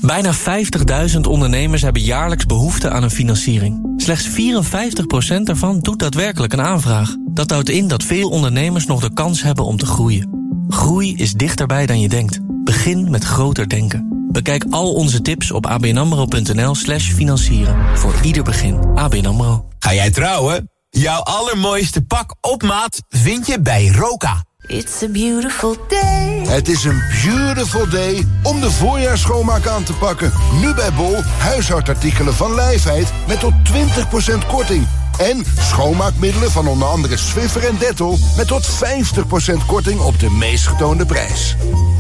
Bijna 50.000 ondernemers hebben jaarlijks behoefte aan een financiering. Slechts 54% daarvan doet daadwerkelijk een aanvraag. Dat houdt in dat veel ondernemers nog de kans hebben om te groeien. Groei is dichterbij dan je denkt. Begin met groter denken. Bekijk al onze tips op abnamro.nl/financieren. Voor ieder begin. ABN AMRO. Ga jij trouwen? Jouw allermooiste pak op maat vind je bij Roka. It's a beautiful day. Het is een beautiful day om de voorjaarsschoonmaak aan te pakken. Nu bij Bol huishoudartikelen van Lijfheid met tot 20% korting. En schoonmaakmiddelen van onder andere Swiffer en Dettol met tot 50% korting op de meest getoonde prijs.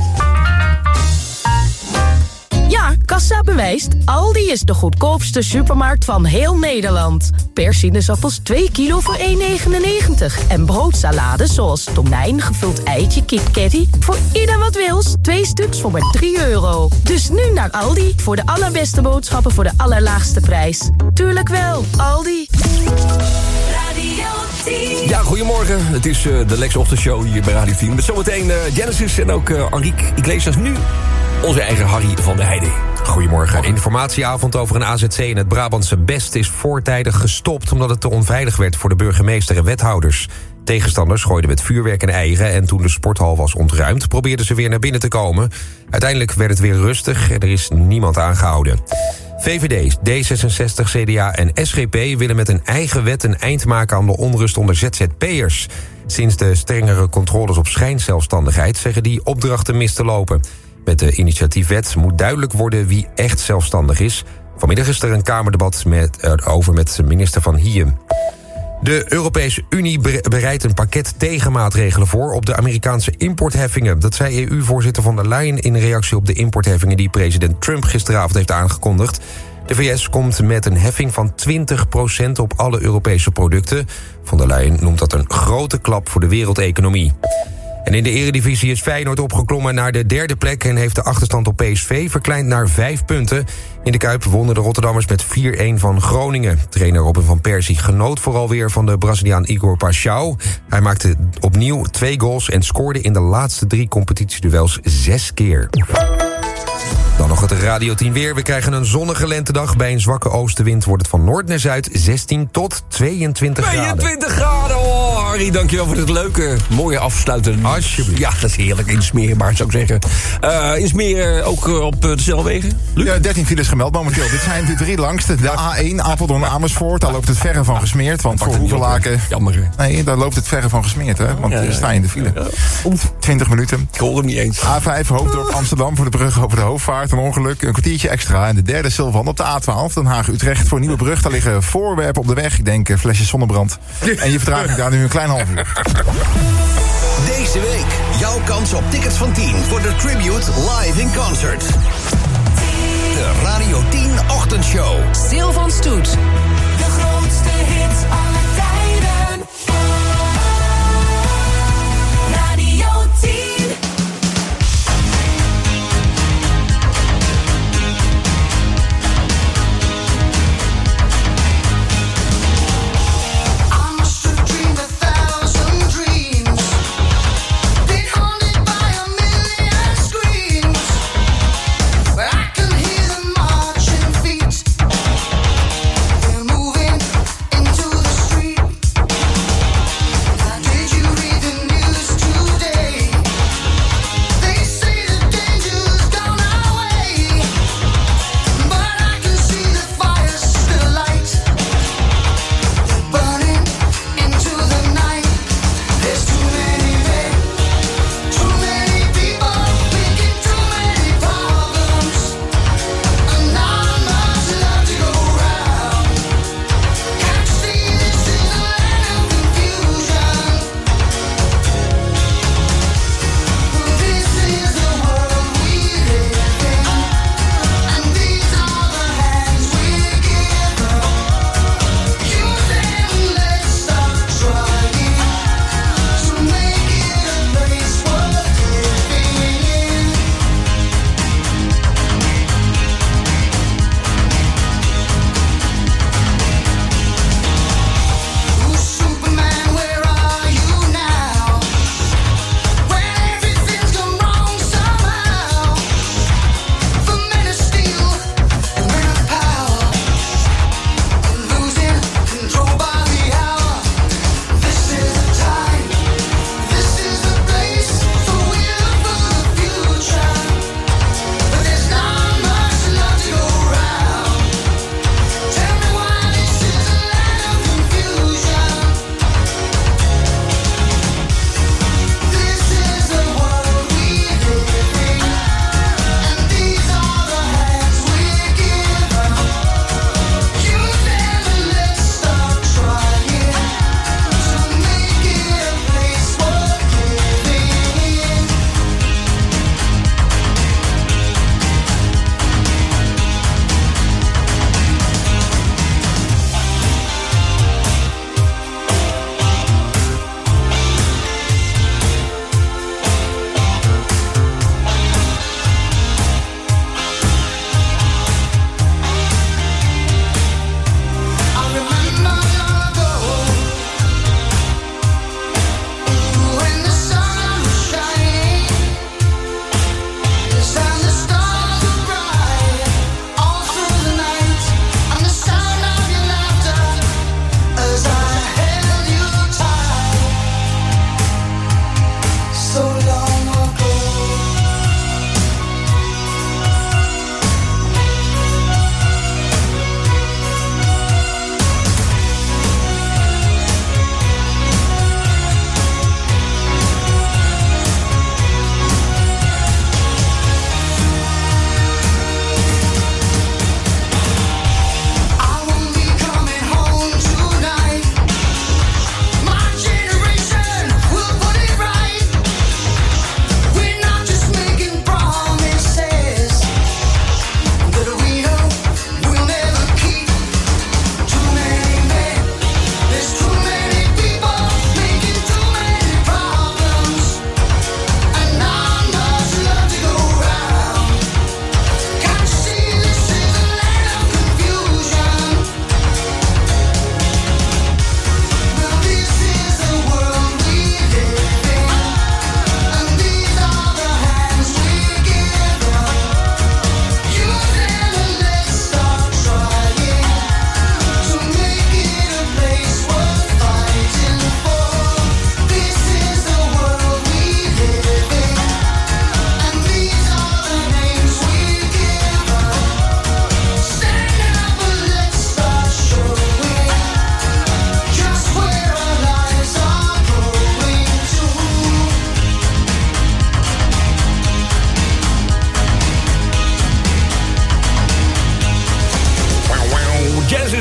Ja, kassa bewijst. Aldi is de goedkoopste supermarkt van heel Nederland. Per sinaasappels 2 kilo voor 1,99. En broodsalades zoals tonijn, gevuld eitje, kip-caddy. Voor ieder wat wils. 2 stuks voor maar €3. Dus nu naar Aldi. Voor de allerbeste boodschappen voor de allerlaagste prijs. Tuurlijk wel, Aldi. Radio 10. Ja, goedemorgen. Het is de Lex Ochtendshow hier bij Radio 10. Met zometeen Genesis en ook Enrique Iglesias. Nu onze eigen Harry van der Heijden. Goedemorgen. Informatieavond over een AZC in het Brabantse Best is voortijdig gestopt omdat het te onveilig werd voor de burgemeester en wethouders. Tegenstanders gooiden met vuurwerk en eieren en toen de sporthal was ontruimd probeerden ze weer naar binnen te komen. Uiteindelijk werd het weer rustig en er is niemand aangehouden. VVD, D66, CDA en SGP willen met een eigen wet een eind maken aan de onrust onder ZZP'ers. Sinds de strengere controles op schijnzelfstandigheid zeggen die opdrachten mis te lopen. Met de initiatiefwet moet duidelijk worden wie echt zelfstandig is. Vanmiddag is er een Kamerdebat over met minister Van Hijem. De Europese Unie bereidt een pakket tegenmaatregelen voor op de Amerikaanse importheffingen. Dat zei EU-voorzitter von der Leyen in reactie op de importheffingen die president Trump gisteravond heeft aangekondigd. De VS komt met een heffing van 20% op alle Europese producten. Von der Leyen noemt dat een grote klap voor de wereldeconomie. En in de eredivisie is Feyenoord opgeklommen naar de derde plek en heeft de achterstand op PSV verkleind naar 5 punten. In de Kuip wonnen de Rotterdammers met 4-1 van Groningen. Trainer Robin van Persie genoot vooral weer van de Braziliaan Igor Paixão. Hij maakte opnieuw 2 goals en scoorde in de laatste 3 competitieduels 6 keer. Dan nog het Radio 10 weer. We krijgen een zonnige lentedag. Bij een zwakke oostenwind wordt het van noord naar zuid 16 tot 22 graden. 22 graden! Oh, Harry, dankjewel voor dit leuke, mooie afsluiten. Alsjeblieft. Ja, dat is heerlijk. In Smeer, zou ik zeggen. In Smeer ook op de snelwegen? Luc? Ja, 13 files gemeld momenteel. Dit zijn de 3 langste. De A1, Apeldoorn-Amersfoort. Daar loopt het verre van gesmeerd. Want voor Hoevelaken... Jammer, hè? Nee, daar loopt het verre van gesmeerd, hè. Want er sta je in de file. 20 minuten. Ik hoor hem niet eens. A5, Hoofddorp, Amsterdam voor de brug over de Hoofdvaart. Een ongeluk, een kwartiertje extra. En de derde Silvan op de A12, Den Haag-Utrecht. Voor Nieuwe Brug, daar liggen voorwerpen op de weg. Ik denk flesjes zonnebrand. En je vertraging daar nu een klein half uur. Deze week jouw kans op tickets van 10 voor de Tribute Live in Concert. De Radio 10 Ochtendshow. Sil van Stoet. De grootste hits aller tijden. Radio 10. Moving into the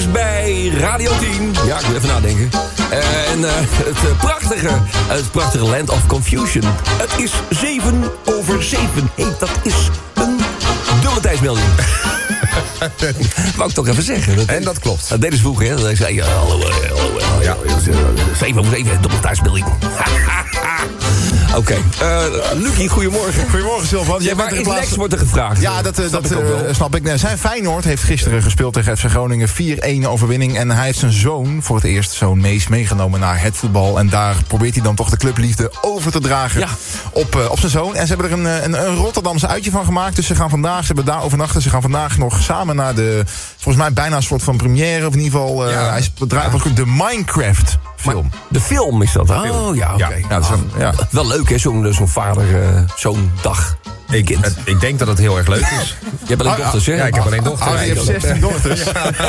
is bij Radio 10. Ja, ik moet even nadenken. Het prachtige Land of Confusion. Het is 7:07. Hey, dat is een dubbele tijdsmelding. Wou ik toch even zeggen. En dat klopt. Dat deden ze vroeger, hè. Dat zei hallo. Ja, 7:07, dubbele tijdsmelding. Oké. Lucie, goedemorgen. Goedemorgen, Sylvan. Ja, waar is Lex, wordt er gevraagd. Ja, dat snap ik. Zijn Feyenoord heeft gisteren gespeeld tegen FC Groningen. 4-1 overwinning. En hij heeft zijn zoon, voor het eerst zo'n Mees, meegenomen naar het voetbal. En daar probeert hij dan toch de clubliefde over te dragen op zijn zoon. En ze hebben er een Rotterdamse uitje van gemaakt. Dus ze hebben daar overnachten. Ze gaan vandaag nog samen naar volgens mij bijna een soort van première. Of in ieder geval, hij draait de Minecraft film. De film is dat? Oh, ja, oké. Ja. Wel leuk, hè, zo'n vader-zoon dag. Ik denk dat het heel erg leuk is. Je hebt alleen dochters, hè? Ja, ik heb alleen dochters. Je hebt 16 dochters.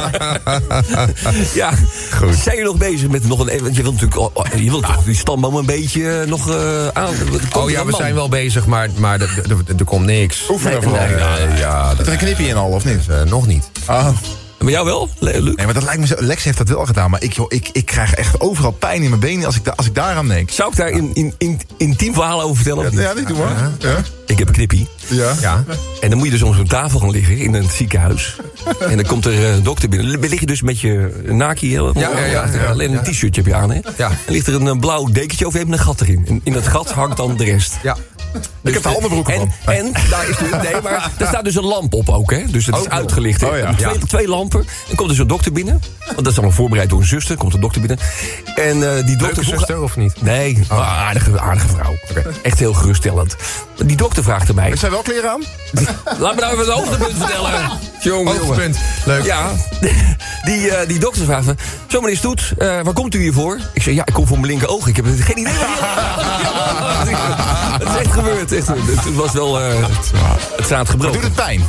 Ja, goed. Zijn jullie nog bezig met nog een... Want je wilt natuurlijk toch die stamboom een beetje nog aan... We zijn wel bezig, maar er komt niks. Oefenen vooral. Ja, er een knipje in al, of niet? Nog niet. Maar jou wel, Luc? Nee, maar dat lijkt me zo... Lex heeft dat wel gedaan, maar ik krijg echt overal pijn in mijn benen als ik daaraan denk. Zou ik daar intiem verhalen over vertellen? Of niet? Ja, die doe maar. Ja. Ik heb een knippie. Ja. En dan moet je dus om zo'n tafel gaan liggen in een ziekenhuis. En dan komt er een dokter binnen. Dan lig je dus met je naki. Alleen een t-shirtje heb je aan, hè? Ja. En ligt er een blauw dekentje over, je hebt een gat erin. En in dat gat hangt dan de rest. Ja. Ik heb de onderbroeken van. En daar is maar daar staat dus een lamp op ook, hè? Dus het is uitgelicht. Hè? Twee lampen. En komt dus een dokter binnen. Want dat is allemaal voorbereid door een zuster. Komt een dokter binnen. En die dokter vroeg... zuster of niet? Nee, aardige vrouw. Okay. Echt heel geruststellend. Die dokter vraagt mij... Er zijn wel kleren aan? Laat me nou even het hoogtepunt vertellen. Hoogtepunt. Leuk. Ja, die dokter vraagt me... Zo, meneer Stoet, waar komt u hier voor? Ik zeg, ik kom voor mijn linker oog. Ik heb geen idee wat het is echt gebeurd. Het was wel... het staat gebroken. Doet het pijn?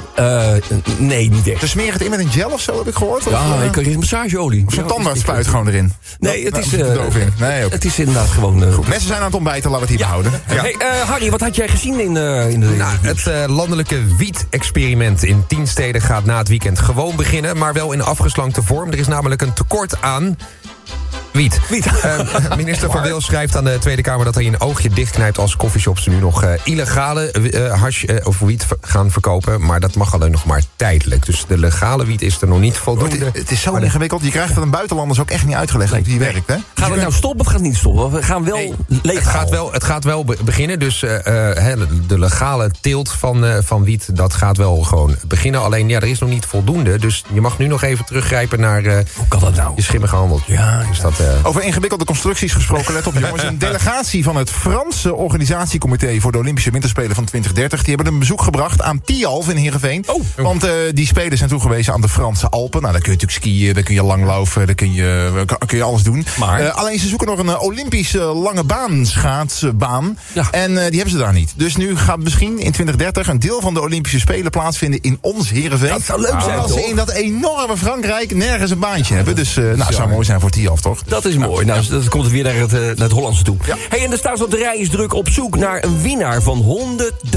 Nee, niet echt. Ze smeren het in met een gel of zo, heb ik gehoord? Ik kan hier een massageolie. Of zo'n tandartspuit gewoon erin? Nee, het is... Het is inderdaad gewoon... Mensen zijn aan het ontbijten, laten we het hier behouden. Ja. Hey, Harry, wat had jij gezien in de... Het landelijke wiet-experiment in 10 steden gaat na het weekend gewoon beginnen, maar wel in afgeslankte vorm. Er is namelijk een tekort aan... Wiet. Minister Van Wil schrijft aan de Tweede Kamer dat hij een oogje dichtknijpt als coffeeshops nu nog illegale hash of wiet gaan verkopen. Maar dat mag alleen nog maar tijdelijk. Dus de legale wiet is er nog niet voldoende. Het is zo ingewikkeld. Je krijgt het aan buitenlanders ook echt niet uitgelegd hoe die werkt. Hè? Gaat het nou stoppen of gaat het niet stoppen? We gaan wel legaal. Het gaat wel beginnen. Dus de legale teelt van wiet, dat gaat wel gewoon beginnen. Alleen, er is nog niet voldoende. Dus je mag nu nog even teruggrijpen naar hoe kan dat nou? je schimmige handel. Ja, dus dat... Over ingewikkelde constructies gesproken, let op jongens. Een delegatie van het Franse organisatiecomité voor de Olympische Winterspelen van 2030... die hebben een bezoek gebracht aan Tialf in Heerenveen. Want die spelen zijn toegewezen aan de Franse Alpen. Nou, daar kun je natuurlijk skiën, daar kun je langlopen, daar kun je alles doen. Maar alleen ze zoeken nog een Olympische lange baan, schaatsbaan. Ja. En die hebben ze daar niet. Dus nu gaat misschien in 2030 een deel van de Olympische Spelen plaatsvinden in ons Heerenveen. Dat zou leuk zijn, als ze in dat enorme Frankrijk nergens een baantje hebben. Dus het zou mooi zijn voor Tialf, toch? Dat is mooi. Nou, dat komt het weer naar het Hollandse toe. Ja. Hey, en de staatsloterij is druk op zoek naar een winnaar van 100.000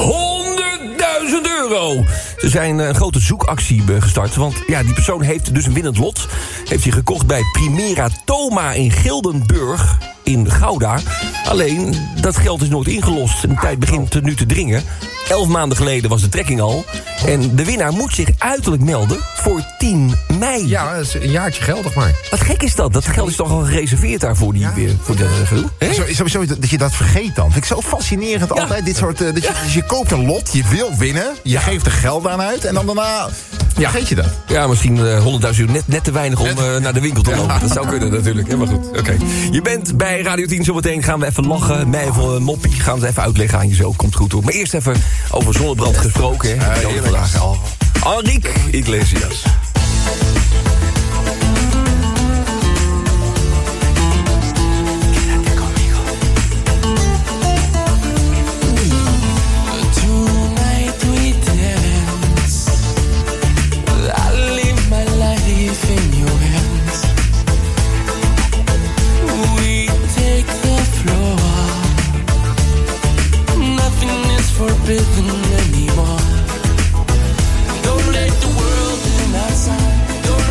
euro. Ze zijn een grote zoekactie gestart. Want die persoon heeft dus een winnend lot. Heeft hij gekocht bij Primera Thoma in Gildenburg in Gouda. Alleen, dat geld is nooit ingelost. En de tijd begint nu te dringen. 11 maanden geleden was de trekking al. En de winnaar moet zich uiterlijk melden voor 10 mei. Ja, dat is een jaartje geldig maar. Wat gek is dat? Dat geld is toch al gereserveerd daarvoor voor de Sowieso dat je dat vergeet dan. Vind ik zo fascinerend altijd dit soort... Dus je koopt een lot, je wil winnen, je geeft er geld aan uit en dan daarna vergeet je dat. Ja, misschien 100.000 euro net te weinig om naar de winkel te lopen. Dat zou kunnen natuurlijk. Maar goed, oké. Je bent bij Radio 10 zometeen. Gaan we even lachen. Mij even een moppie. Gaan we het even uitleggen aan je zo. Komt goed hoor. Maar eerst even over zonnebrand gesproken. Vandaag al. Enrique Iglesias. Forbidden anymore. Don't let the world in outside. Don't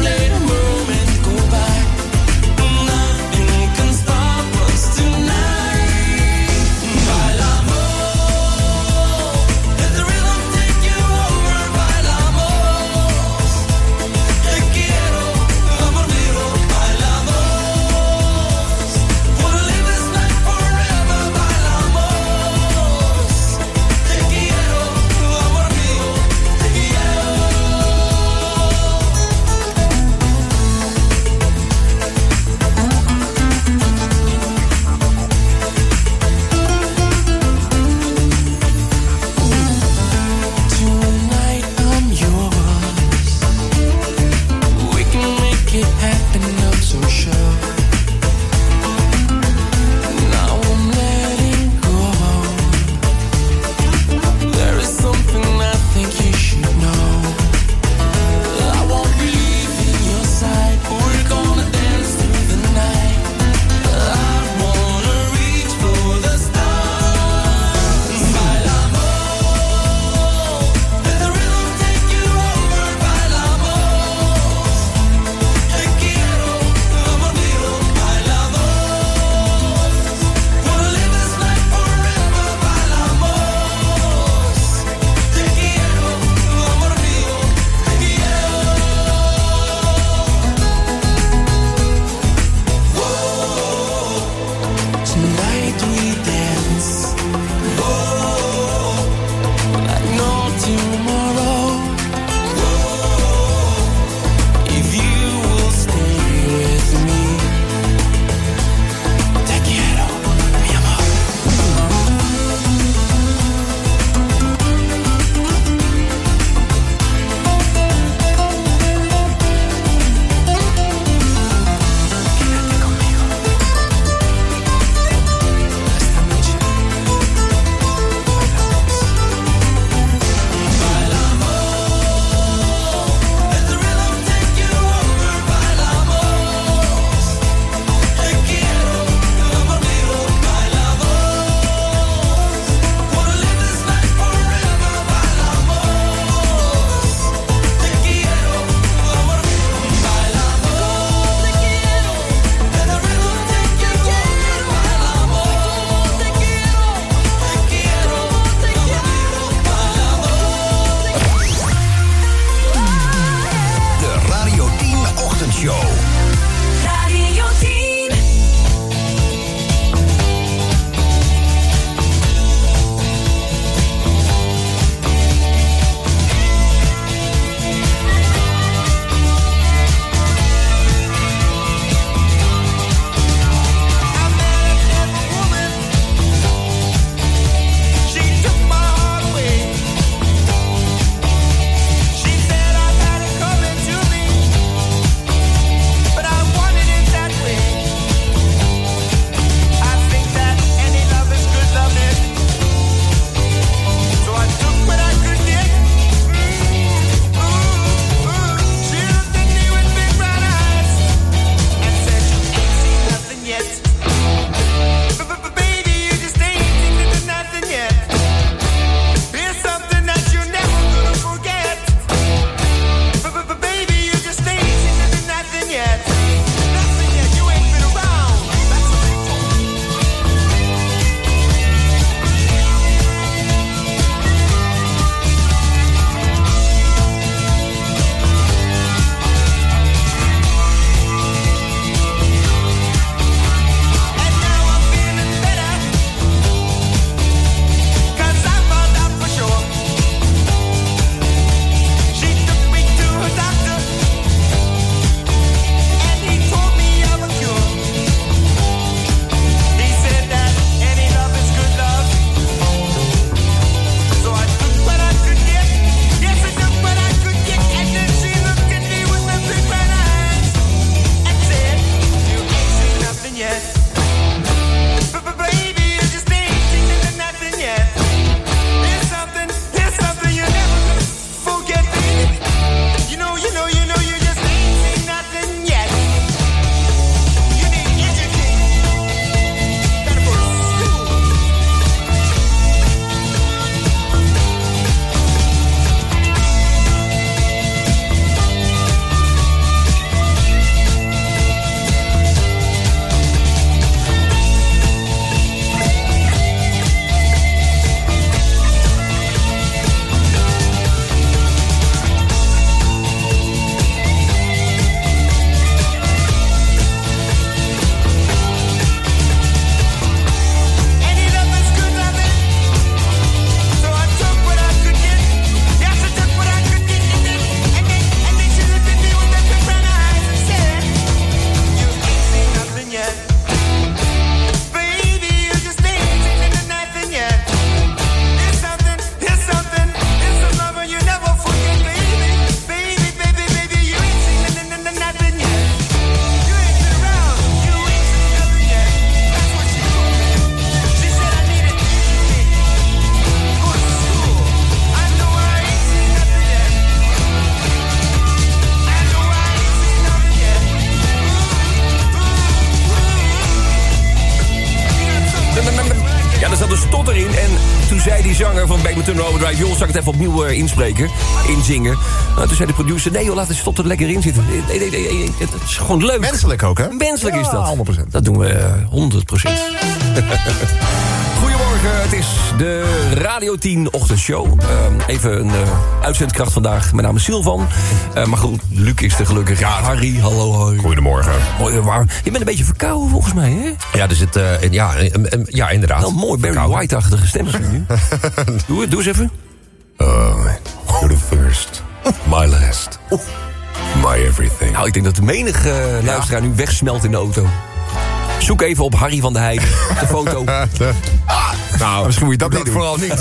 zanger van Badminton Overdrive. Joh, zal ik het even opnieuw inzingen? Toen zei de producer, nee joh, laat het tot er lekker in zitten. Nee, het is gewoon leuk. Menselijk ook, hè? Menselijk is dat. 100%. Dat doen we 100%. Goedemorgen, het is de Radio 10 ochtendshow. Even een uitzendkracht vandaag. Mijn naam is Silvan. Maar goed, Luc is er gelukkig. Ja, Harry, hallo Harry. Goedemorgen. Mooi, je bent een beetje verkouden volgens mij, hè? Ja, dus ja, inderdaad. Wel mooi, Barry White-achtige stem nu. Doe eens even. You're the first, my last, my everything. Nou, ik denk dat de menige luisteraar nu wegsmelt in de auto. Zoek even op Harry van der Heijden, de foto. Nou, misschien moet je dat niet vooral niet.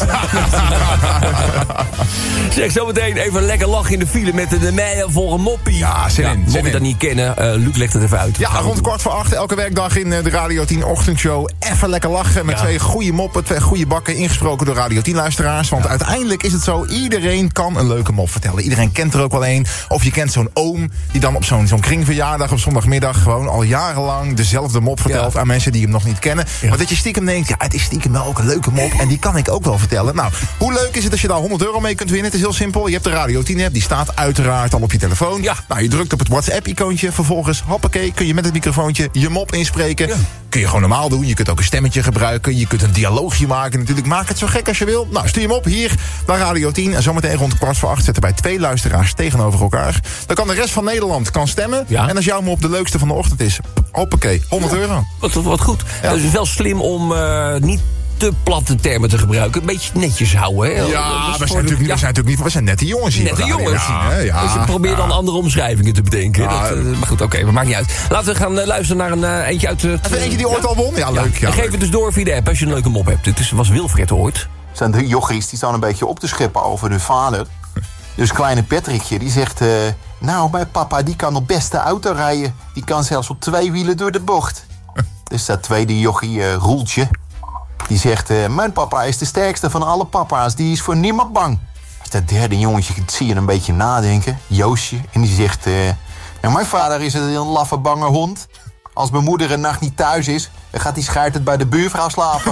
Zeg, zometeen even lekker lachen in de file met de meijer voor een moppie. Ja, zin in. Mocht je dat niet kennen, Luc legt het even uit. Ja, rond 7:15 elke werkdag in de Radio 10 ochtendshow. Even lekker lachen met 2 goede moppen, 2 goede bakken, ingesproken door Radio 10 luisteraars. Want uiteindelijk is het zo, iedereen kan een leuke mop vertellen. Iedereen kent er ook wel een. Of je kent zo'n oom die dan op zo'n kringverjaardag op zondagmiddag gewoon al jarenlang dezelfde mop vertelt aan mensen die hem nog niet kennen. Maar dat je stiekem denkt, ja, het is stiekem wel ook een leuke mop en die kan ik ook wel vertellen. Nou, hoe leuk is het als je daar €100 mee kunt winnen? Het is heel simpel. Je hebt de Radio 10 app, die staat uiteraard al op je telefoon. Ja. Nou, je drukt op het WhatsApp-icoontje. Vervolgens, hoppakee, kun je met het microfoontje je mop inspreken. Ja. Kun je gewoon normaal doen. Je kunt ook een stemmetje gebruiken. Je kunt een dialoogje maken. Natuurlijk, maak het zo gek als je wil. Nou, stuur hem op hier naar Radio 10. En zometeen rond 7:15 zetten wij 2 luisteraars tegenover elkaar. Dan kan de rest van Nederland stemmen. Ja. En als jouw mop de leukste van de ochtend is, hoppakee, €100. Wat goed. Ja. Het is wel slim om niet te platte termen te gebruiken. Een beetje netjes houden. Hè? Ja, we zijn natuurlijk niet... We zijn nette jongens hier. Nette jongens. Ja. Dus je probeert dan andere omschrijvingen te bedenken. Ja. Maar goed, oké, maakt niet uit. Laten we gaan luisteren naar een eentje uit... eentje die ooit al won? Ja, leuk. Ja, geef het dus door via de app als je een leuke mop hebt. Dit was Wilfred ooit. Er zijn 3 jochies die staan een beetje op te scheppen over hun vader. Dus kleine Patrickje, die zegt... nou, mijn papa die kan het beste auto rijden. Die kan zelfs op 2 wielen door de bocht. Dus dat tweede jochie, Roeltje... die zegt, mijn papa is de sterkste van alle papa's. Die is voor niemand bang. Dus dat derde jongetje, dat zie je een beetje nadenken. Joosje. En die zegt, nou, mijn vader is een laffe bange hond. Als mijn moeder een nacht niet thuis is... dan gaat hij schuitend bij de buurvrouw slapen.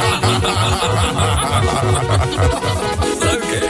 Leuk, hè?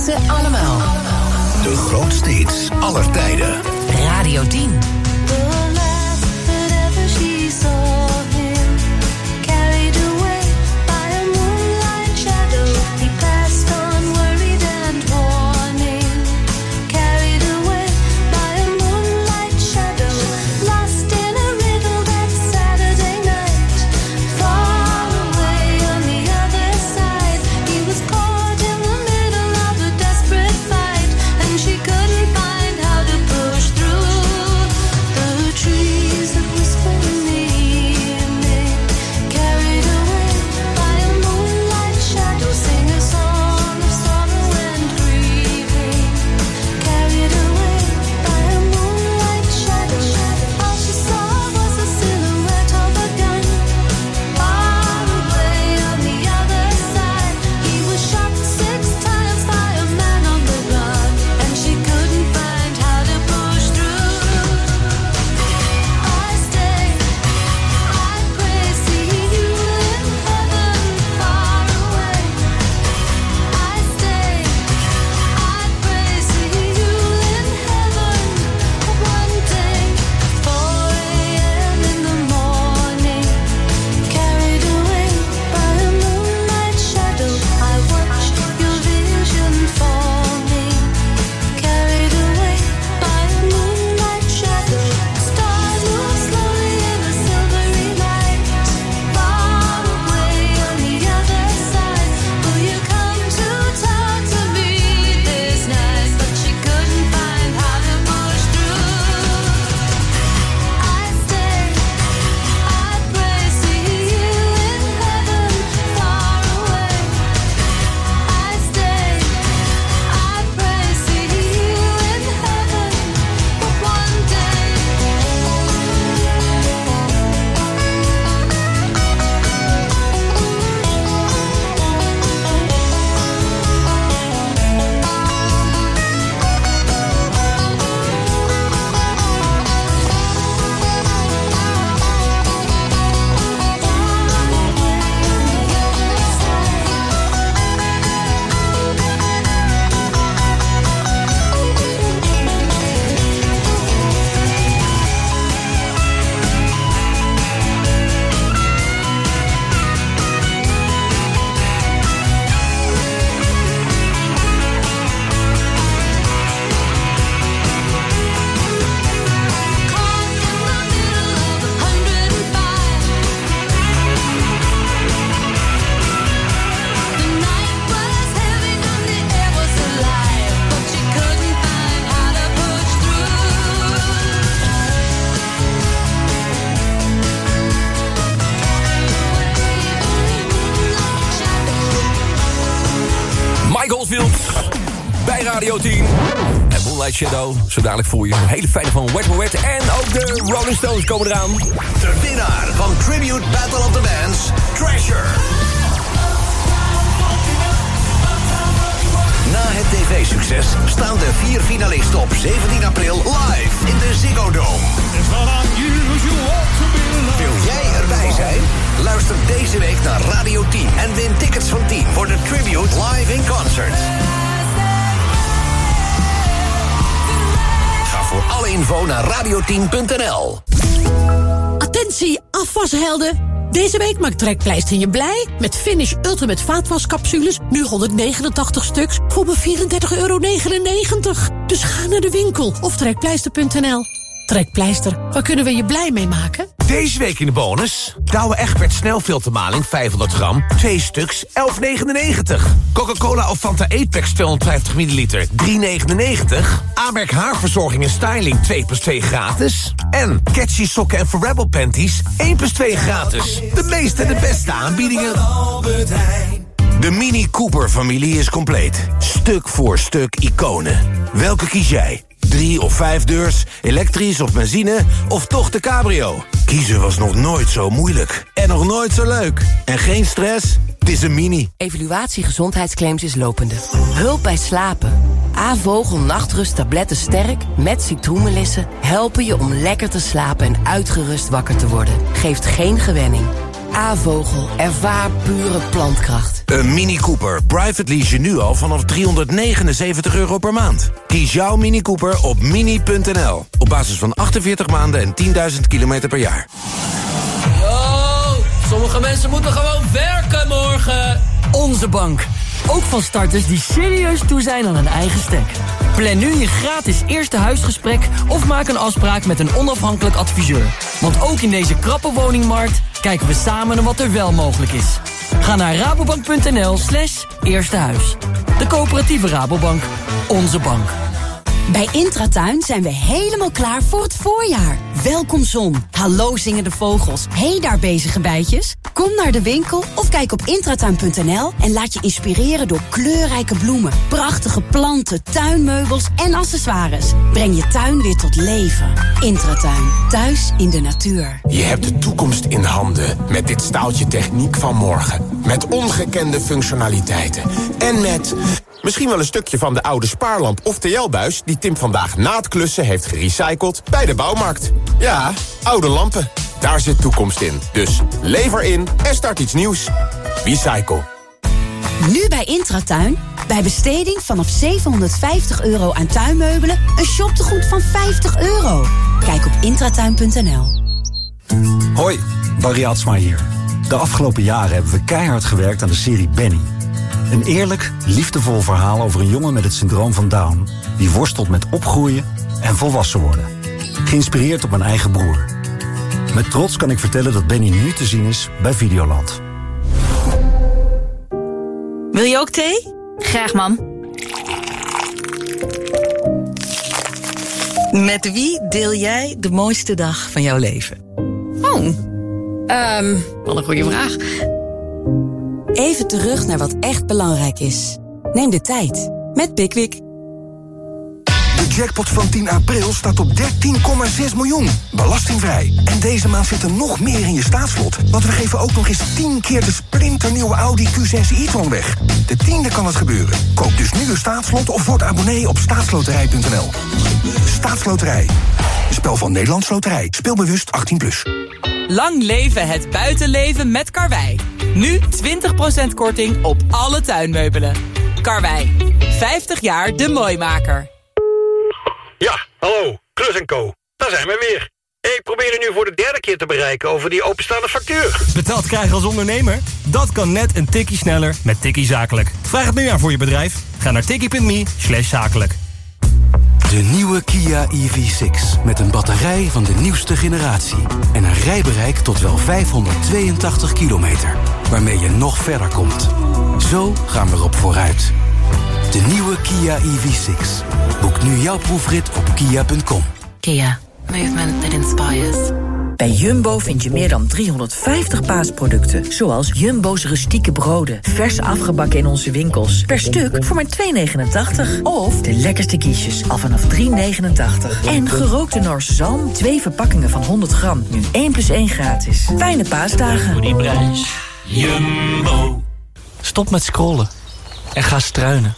ze allemaal. De grootste hits aller tijden. Radio 10. Bij Radio 10. En Moonlight Shadow, zo dadelijk voor je. Een hele fijne van Wet More Wet. En ook de Rolling Stones komen eraan. De winnaar van Tribute Battle of the Bands, Treasure. Na het tv-succes staan de 4 finalisten op 17 april live in de Ziggo Dome. Wil jij erbij zijn? Luister deze week naar Radio 10 en win tickets van 10 voor de Tribute live in concert. Ga voor alle info naar radio10.nl. Attentie, afwashelden! Deze week maakt Trekpleister je blij met Finish Ultimate vaatwascapsules. Nu 189 stuks voor maar €34,99. Dus ga naar de winkel of trekpleister.nl. Trekpleister, waar kunnen we je blij mee maken? Deze week in de bonus. Douwe Egberts snelfiltermaling 500 gram, 2 stuks, €11,99. Coca-Cola of Fanta 8-packs 250 milliliter, €3,99. Amerk haarverzorging en styling 2+2 gratis. En Catchy sokken en Forever panties 1+2 gratis. De meeste en de beste aanbiedingen. De Mini Cooper-familie is compleet. Stuk voor stuk iconen. Welke kies jij? 3 of 5 deurs, elektrisch of benzine, of toch de cabrio? Kiezen was nog nooit zo moeilijk. En nog nooit zo leuk. En geen stress? Het is een Mini. Evaluatie gezondheidsclaims is lopende. Hulp bij slapen. A-vogel nachtrust tabletten sterk met citroenmelissen helpen je om lekker te slapen en uitgerust wakker te worden. Geeft geen gewenning. A-Vogel. Ervaar pure plantkracht. Een Mini Cooper. Private lease je nu al vanaf €379 per maand. Kies jouw Mini Cooper op mini.nl. Op basis van 48 maanden en 10.000 kilometer per jaar. Sommige mensen moeten gewoon werken morgen. Onze bank. Ook van starters die serieus toe zijn aan een eigen stek. Plan nu je gratis eerste huisgesprek of maak een afspraak met een onafhankelijk adviseur. Want ook in deze krappe woningmarkt kijken we samen naar wat er wel mogelijk is. Ga naar rabobank.nl/eerstehuis. De coöperatieve Rabobank. Onze bank. Bij Intratuin zijn we helemaal klaar voor het voorjaar. Welkom zon, hallo zingende vogels, hey daar bezige bijtjes. Kom naar de winkel of kijk op intratuin.nl en laat je inspireren door kleurrijke bloemen, prachtige planten, tuinmeubels en accessoires. Breng je tuin weer tot leven. Intratuin, thuis in de natuur. Je hebt de toekomst in handen met dit staaltje techniek van morgen. Met ongekende functionaliteiten. En met misschien wel een stukje van de oude spaarlamp of TL-buis die Tim vandaag na het klussen heeft gerecycled bij de bouwmarkt. Ja, oude lampen. Daar zit toekomst in. Dus lever in en start iets nieuws. Recycle. Nu bij Intratuin, bij besteding vanaf €750 aan tuinmeubelen, een shoptegoed van €50. Kijk op intratuin.nl. Hoi, Barry Atsma hier. De afgelopen jaren hebben we keihard gewerkt aan de serie Benny. Een eerlijk, liefdevol verhaal over een jongen met het syndroom van Down die worstelt met opgroeien en volwassen worden. Geïnspireerd op mijn eigen broer. Met trots kan ik vertellen dat Benny nu te zien is bij Videoland. Wil je ook thee? Graag, mam. Met wie deel jij de mooiste dag van jouw leven? Wat een goede vraag. Even terug naar wat echt belangrijk is. Neem de tijd met Pickwick. De jackpot van 10 april staat op 13,6 miljoen. Belastingvrij. En deze maand zit er nog meer in je staatslot. Want we geven ook nog eens 10 keer de splinternieuwe Audi Q6 e-tron weg. De 10e kan het gebeuren. Koop dus nu een staatslot of word abonnee op staatsloterij.nl. Staatsloterij. Een spel van Nederlands Loterij. Speel bewust 18+. Lang leven het buitenleven met Karwei. Nu 20% korting op alle tuinmeubelen. Karwei, 50 jaar de mooimaker. Ja, hallo, Klus & Co. Daar zijn we weer. Ik probeer u nu voor de 3e keer te bereiken over die openstaande factuur. Betaald krijgen als ondernemer? Dat kan net een tikkie sneller met Tikkie Zakelijk. Vraag het nu aan voor je bedrijf. Ga naar tikkie.me/zakelijk. De nieuwe Kia EV6 met een batterij van de nieuwste generatie. En een rijbereik tot wel 582 kilometer. Waarmee je nog verder komt. Zo gaan we erop vooruit. De nieuwe Kia EV6. Boek nu jouw proefrit op kia.com. Kia. Movement that inspires. Bij Jumbo vind je meer dan 350 paasproducten. Zoals Jumbo's rustieke broden. Vers afgebakken in onze winkels. Per stuk voor maar €2,89. Of de lekkerste quiches al vanaf €3,89. En gerookte Noorse zalm. 2 verpakkingen van 100 gram. Nu 1+1 gratis. Fijne paasdagen. Voor die prijs. Jumbo. Stop met scrollen. En ga struinen.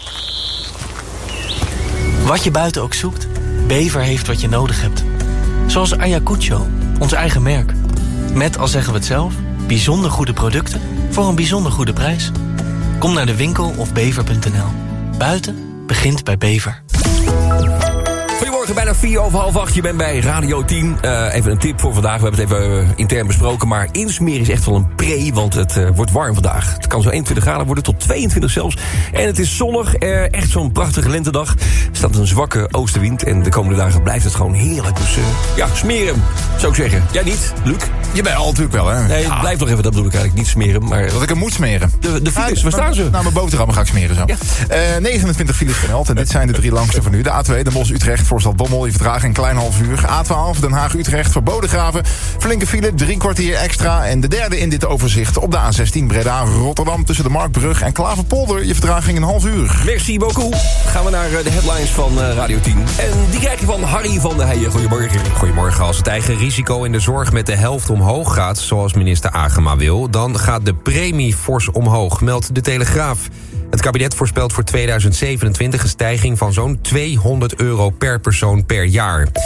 Wat je buiten ook zoekt, Bever heeft wat je nodig hebt. Zoals Ayacucho, ons eigen merk. Met, al zeggen we het zelf, bijzonder goede producten voor een bijzonder goede prijs. Kom naar de winkel of bever.nl. Buiten begint bij Bever. Goedemorgen, bijna 7:04. Je bent bij Radio 10. Even een tip voor vandaag. We hebben het even intern besproken. Maar insmeren is echt wel een pre, want het wordt warm vandaag. Het kan zo 21 graden worden, tot 22 zelfs. En het is zonnig. Echt zo'n prachtige lentedag. Er staat een zwakke oostenwind. En de komende dagen blijft het gewoon heerlijk. Dus ja, smeren, zou ik zeggen. Jij niet, Luc? Jawel, natuurlijk wel, hè. Nee, ja. Blijf nog even, dat bedoel ik eigenlijk. Niet smeren, maar... Dat ik hem moet smeren. De files, waar staan ze? Nou, mijn boterhammen ga ik smeren zo. Ja. 29 files gemeld. En dit zijn de 3 langste van nu. De A2, Den Bosch-Utrecht, Voorstad-Bommel. Je vertraging een klein half uur. A12, Den Haag-Utrecht, voor Bodegraven. Flinke file, 3 kwartier extra. En de derde in dit overzicht op de A16 Breda-Rotterdam. Tussen de Markbrug en Klaverpolder. Je vertraging een half uur. Merci beaucoup. Gaan we naar de headlines van Radio 10. En die krijg je van Harry van der Heijen. Goedemorgen. Goedemorgen. Als het eigen risico in de zorg met de helft omhoog gaat, zoals minister Agema wil, dan gaat de premie fors omhoog, meldt de Telegraaf. Het kabinet voorspelt voor 2027 een stijging van zo'n €200 per persoon per jaar.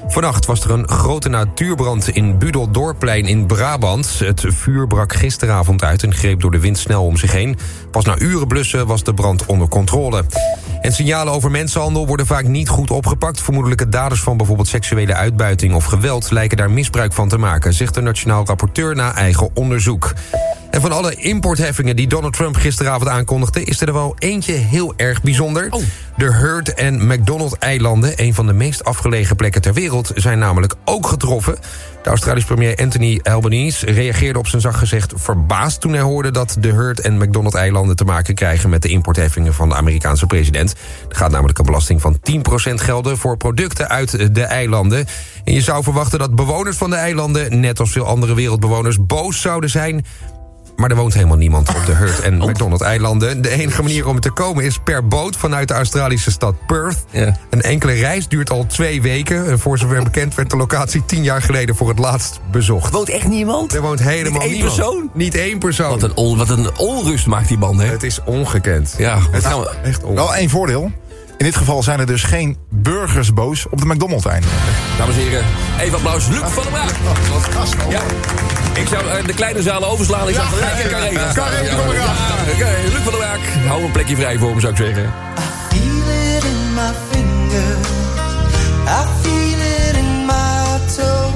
Vannacht was er een grote natuurbrand in Budeldorpplein in Brabant. Het vuur brak gisteravond uit en greep door de wind snel om zich heen. Pas na uren blussen was de brand onder controle. En signalen over mensenhandel worden vaak niet goed opgepakt. Vermoedelijke daders van bijvoorbeeld seksuele uitbuiting of geweld lijken daar misbruik van te maken, zegt de Nationaal Rapporteur na eigen onderzoek. En van alle importheffingen die Donald Trump gisteravond aankondigde, is er wel eentje heel erg bijzonder. De Heard en McDonald-eilanden, een van de meest afgelegen plekken ter wereld, zijn namelijk ook getroffen. De Australische premier Anthony Albanese reageerde op zijn zacht gezegd verbaasd toen hij hoorde dat de Heard en McDonald-eilanden te maken krijgen met de importheffingen van de Amerikaanse president. Er gaat namelijk een belasting van 10% gelden voor producten uit de eilanden. En je zou verwachten dat bewoners van de eilanden, net als veel andere wereldbewoners, boos zouden zijn. Maar er woont helemaal niemand op de Heard en McDonald-eilanden. De enige manier om er te komen is per boot vanuit de Australische stad Perth. Ja. Een enkele reis duurt al 2 weken. En voor zover bekend werd de locatie 10 jaar geleden voor het laatst bezocht. Woont echt niemand? Er woont helemaal niet niemand. Persoon? Niet één persoon. Wat een onrust maakt die man, hè? Het is ongekend. Ja, echt ongekend. Wel één voordeel. In dit geval zijn er dus geen burgers boos op de McDonald's-einden. Dames en heren, even applaus. Luc van der Braak. Ja. Ik zou de kleine zalen overslaan. Ik zou het lekker kan regelen. Luc van der Braak. Hou een plekje vrij voor hem, zou ik zeggen. I feel it in my finger. I feel it in my toe.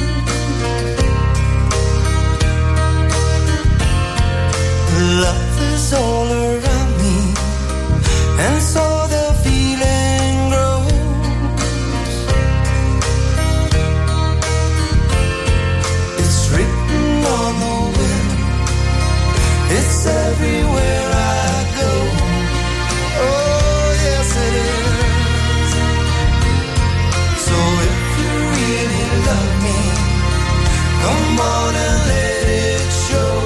Love is all around me. And so the feeling grows. It's written on the wind. It's everywhere I go. Oh, yes it is. So if you really love me, come on and let it show.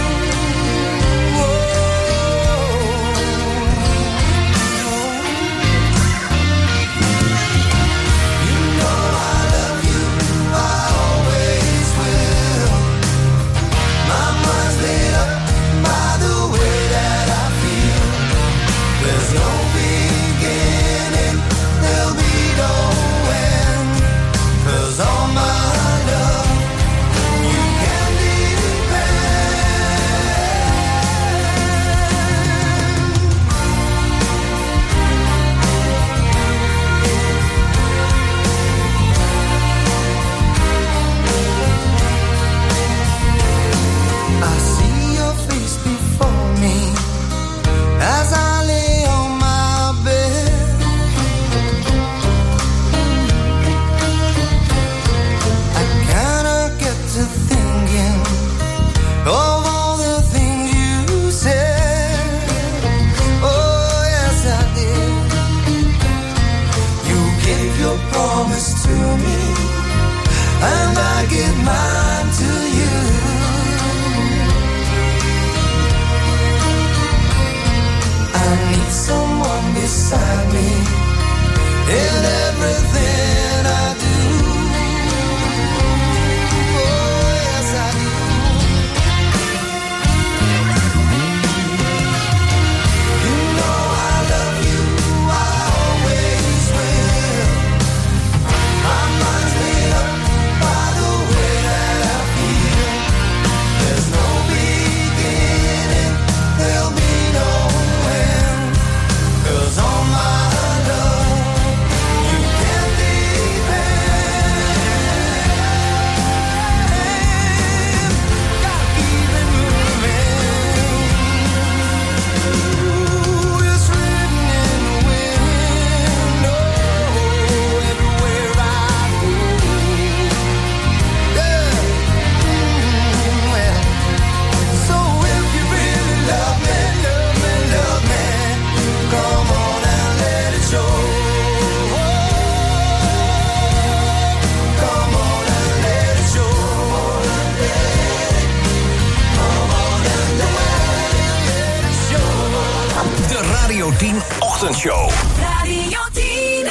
Radio 10 Ochtendshow. Radio 10.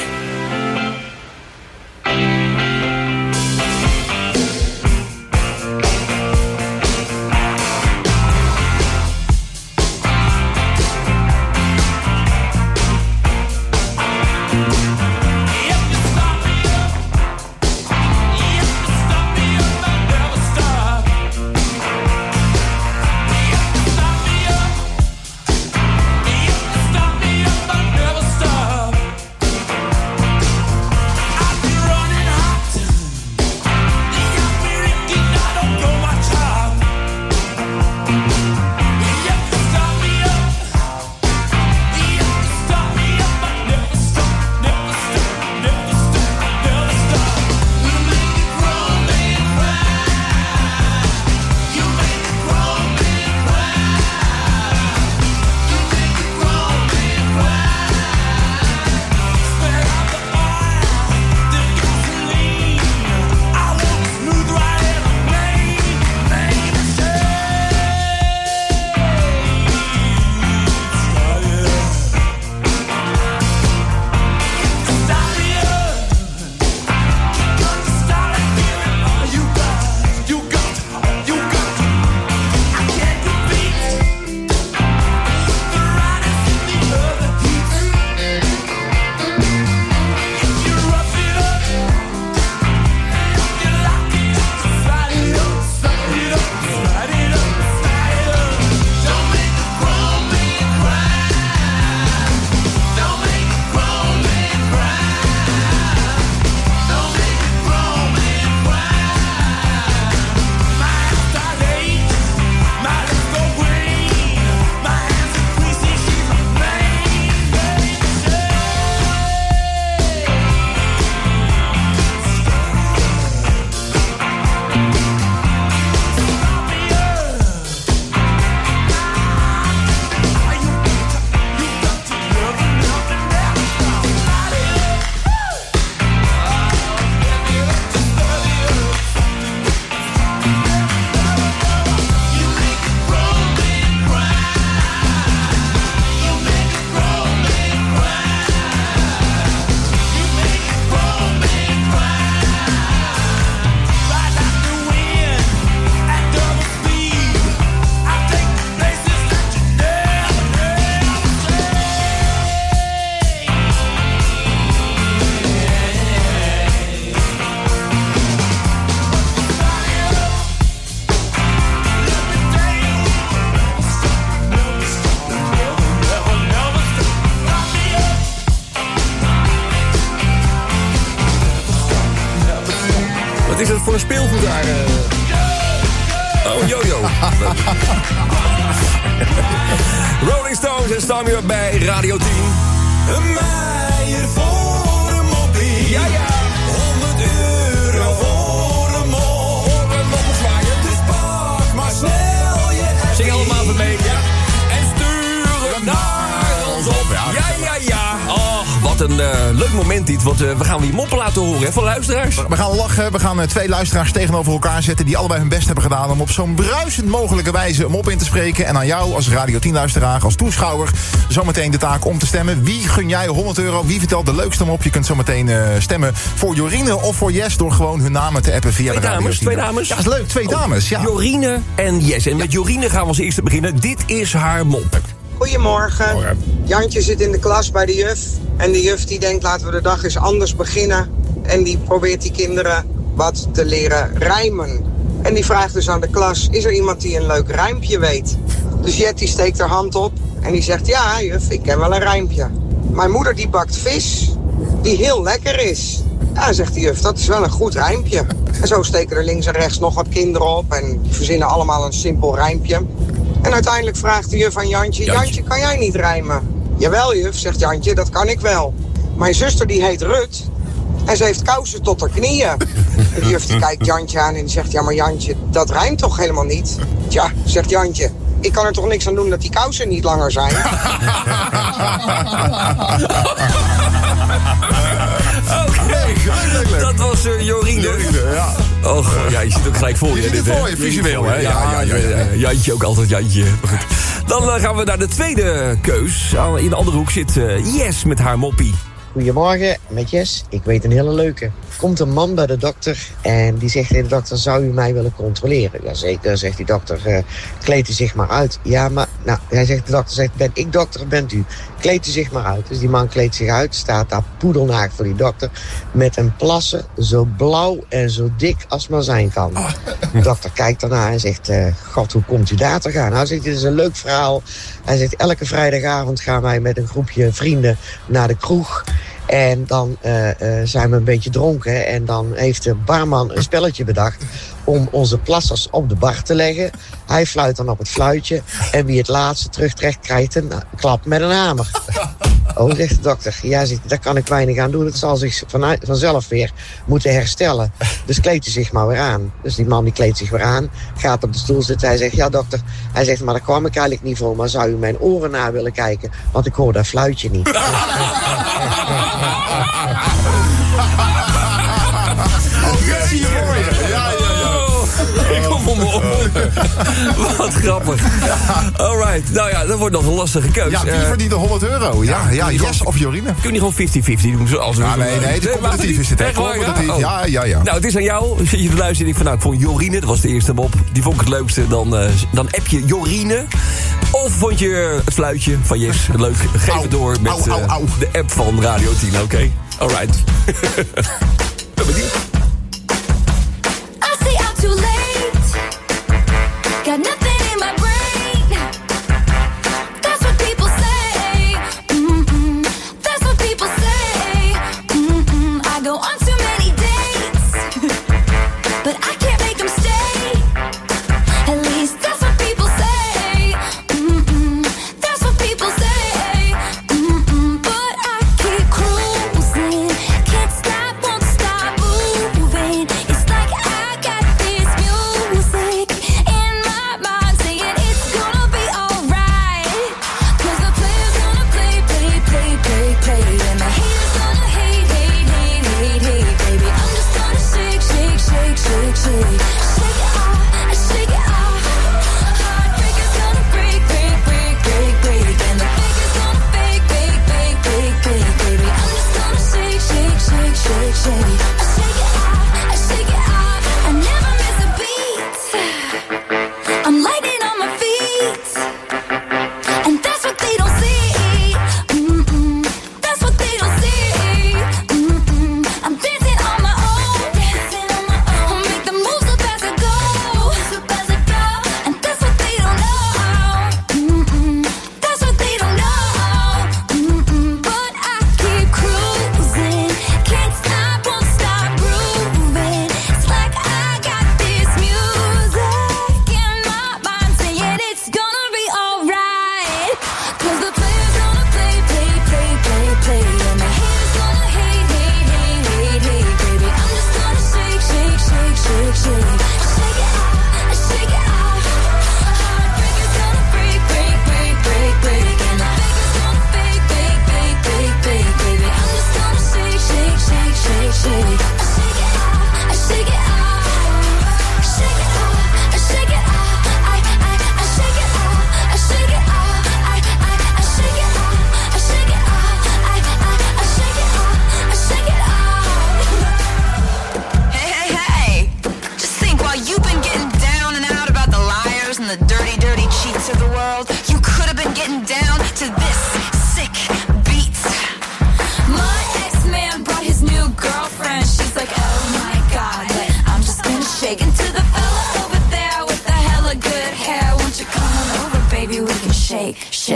voor een speelgoed daar. Oh, jojo. Rolling Stones en staan weer bij Radio 10. Een meier voor een moppie. Ja. 100 euro voor een mop. Dus pak maar snel je appie. Zing allemaal even mee. Ja. En stuur hem naar ons op. Ja. Oh, wat een leuk moment dit. Want we gaan weer moppen laten horen, hè, van luisteraars. We gaan lachen. We gaan 2 luisteraars tegenover elkaar zetten die allebei hun best hebben gedaan om op zo'n bruisend mogelijke wijze een mop in te spreken. En aan jou als Radio 10-luisteraar, als toeschouwer, zometeen de taak om te stemmen. Wie gun jij 100 euro? Wie vertelt de leukste mop? Je kunt zometeen stemmen voor Jorine of voor Jess door gewoon hun namen te appen via de Radio 10. 2 dames. Ja, dat is leuk. 2 dames, ja. Jorine en Jess. En met Jorine gaan we als eerste beginnen. Dit is haar mop. Goedemorgen. Jantje zit in de klas bij de juf. En de juf die denkt, laten we de dag eens anders beginnen. En die probeert die kinderen wat te leren rijmen. En die vraagt dus aan de klas, is er iemand die een leuk rijmpje weet? Dus Jet die steekt haar hand op en die zegt, ja juf, ik ken wel een rijmpje. Mijn moeder die bakt vis, die heel lekker is. Ja, zegt de juf, dat is wel een goed rijmpje. En zo steken er links en rechts nog wat kinderen op en verzinnen allemaal een simpel rijmpje. En uiteindelijk vraagt de juf aan Jantje, Jantje, kan jij niet rijmen? Jawel juf, zegt Jantje, dat kan ik wel. Mijn zuster die heet Rut en ze heeft kousen tot haar knieën. En de juf die kijkt Jantje aan en die zegt, ja maar Jantje, dat rijmt toch helemaal niet? Tja, zegt Jantje, ik kan er toch niks aan doen dat die kousen niet langer zijn? Oké, dat was Jorine. Ja. Oh, ja, je ziet ook gelijk voor je. Je ziet het voor je, visueel, hè? Ja. Jantje ook altijd Jantje. Maar goed. Dan gaan we naar de tweede keus. In de andere hoek zit Jess met haar moppie. Goedemorgen, met Jess. Ik weet een hele leuke. Komt een man bij de dokter en die zegt tegen de dokter, zou u mij willen controleren? Jazeker, zegt die dokter, kleed u zich maar uit. Ja, maar, nou, de dokter zegt, ben ik dokter of bent u? Kleed u zich maar uit. Dus die man kleedt zich uit, staat daar poedelnaakt voor die dokter, met een plassen zo blauw en zo dik als maar zijn kan. De dokter kijkt daarna en zegt, god, hoe komt u daar te gaan? Nou, zegt hij, dit is een leuk verhaal. Hij zegt, elke vrijdagavond gaan wij met een groepje vrienden naar de kroeg. En dan zijn we een beetje dronken. En dan heeft de barman een spelletje bedacht om onze plassers op de bar te leggen. Hij fluit dan op het fluitje. En wie het laatste terugtrekt, krijgt een klap met een hamer. Oh, zegt de dokter. Ja, zegt, daar kan ik weinig aan doen. Het zal zich vanzelf weer moeten herstellen. Dus kleedt u zich maar weer aan. Dus die man die kleedt zich weer aan. Gaat op de stoel zitten. Hij zegt, ja dokter. Hij zegt, maar daar kwam ik eigenlijk niet voor. Maar zou u mijn oren na willen kijken? Want ik hoor dat fluitje niet. Zie je voor je. Ja. Ik kom om mijn oren. Wat grappig. Alright. Nou ja, dat wordt nog een lastige keus. Ja, wie verdient er 100 euro? Ja, Jess of Jorine? Kun je gewoon 50-50 doen? Zoals nee, het competitief is het. Competitief, ja. Nou, het is aan jou. Zit je te luisteren en ik van, nou, ik vond Jorine, dat was de eerste mop. Die vond ik het leukste. Dan app je Jorine. Of vond je het fluitje van Jess leuk? Geef het door met de app van Radio 10, oké? Alright. Ben benieuwd. Too late. Got nothing in my brain. That's what people say. That's what people say. I go on too many dates, but I can't make them stay. At least that's what people say. That's what people say. But I keep cruising, can't stop, won't stop moving.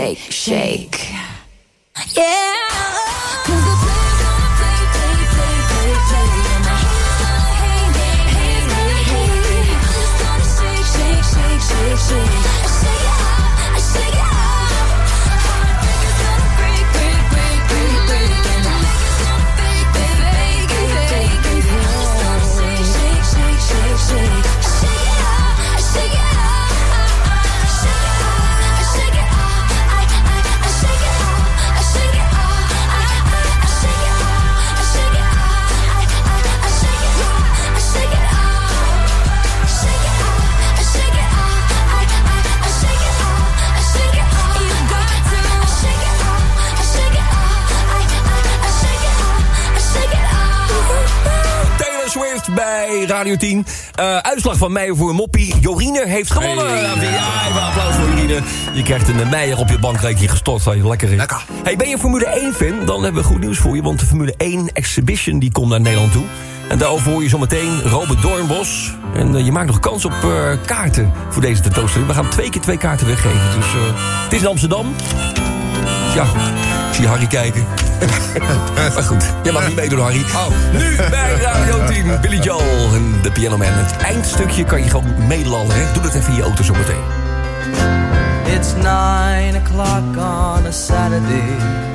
shake, shake. Yeah. 'Cause the players gonna play, play, play, play, play. And the haters gonna hate. I'm just gonna shake, shake, shake, shake, shake. I shake it out, I shake it out. Heartbreakers gonna break, break, break, break, break. And the haters gonna fake, fake, fake, fake, fake. I'm just gonna shake, shake, shake, shake, shake. I shake it out, I shake it out. I shake it out, I shake it out. I shake it out, I shake it out. I shake it out, I shake it out. I shake it out, I shake it out. Shake it out, I shake it out. I shake it out, I shake it out. You got to shake it out, I shake it out. I shake it out, I shake it out. Taylor Swift bij Radio 10. Uitslag van Meijer voor Moppie. Jorine heeft gewonnen. Ja, even applaus voor Jorine. Je krijgt een Meijer op je bankrekening gestort. Lekker. Hey, ben je Formule 1 fan? Dan hebben we goed nieuws voor je. Want de Formule 1 Exhibition die komt naar Nederland toe. En daarover hoor je zometeen Robert Doornbos. En je maakt nog kans op kaarten voor deze tentoonstelling. We gaan 2 keer 2 kaarten weggeven. Dus het is in Amsterdam. Ja, ik zie Harry kijken. Maar goed, jij mag niet meedoen, Harry. Nu bij Radio 10, Billy Joel en de Piano Man. Het eindstukje kan je gewoon meelallen, hè? Doe dat even in je auto zometeen. It's 9 o'clock on a Saturday.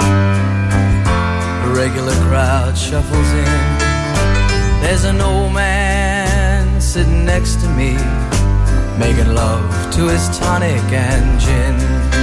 The regular crowd shuffles in. There's an old man sitting next to me, making love to his tonic and gin.